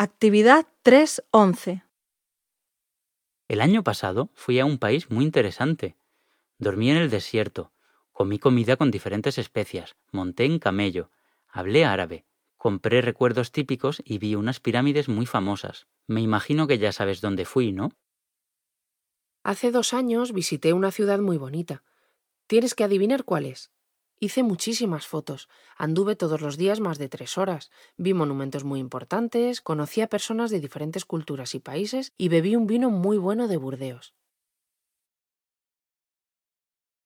Actividad 3.11. El año pasado fui a un país muy interesante. Dormí en el desierto, comí comida con diferentes especias, monté en camello, hablé árabe, compré recuerdos típicos y vi unas pirámides muy famosas. Me imagino que ya sabes dónde fui, ¿no? Hace 2 años visité una ciudad muy bonita. Tienes que adivinar cuál es. Hice muchísimas fotos, anduve todos los días más de 3 horas, vi monumentos muy importantes, conocí a personas de diferentes culturas y países y bebí un vino muy bueno de Burdeos.